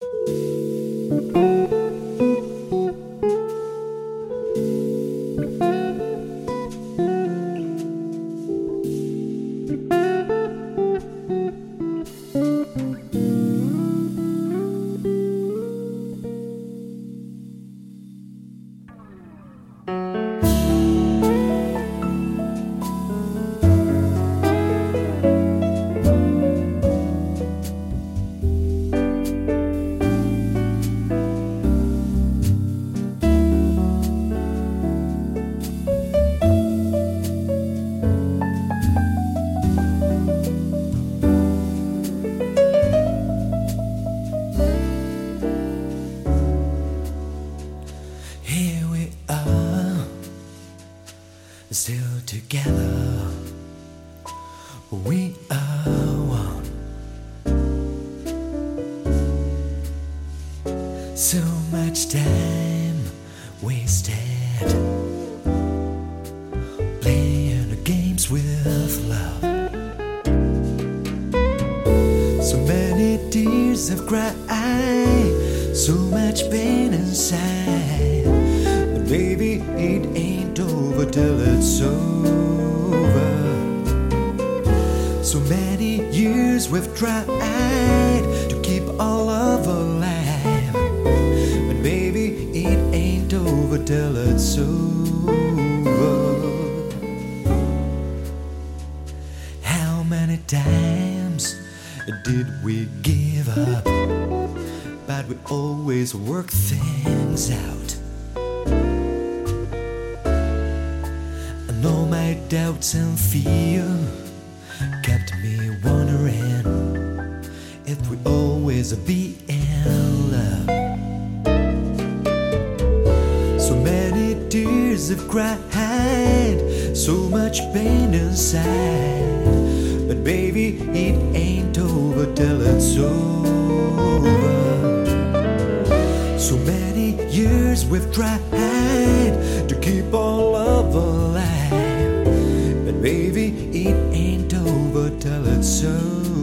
Here we are, still together. We are one. So much time wasted playing the games with love. So many tears have cried, so much pain inside. But baby, it ain't over till it's over. So many years we've tried to keep our love alive. But baby, it ain't over till it's over. How many times did we give up? But we always work things out. And all my doubts and fear kept me wondering if we always be in love. So many tears have cried, so much pain inside. But baby, it ain't over till it's over. So many years we've tried to keep our love alive. But baby, it ain't over till it's over.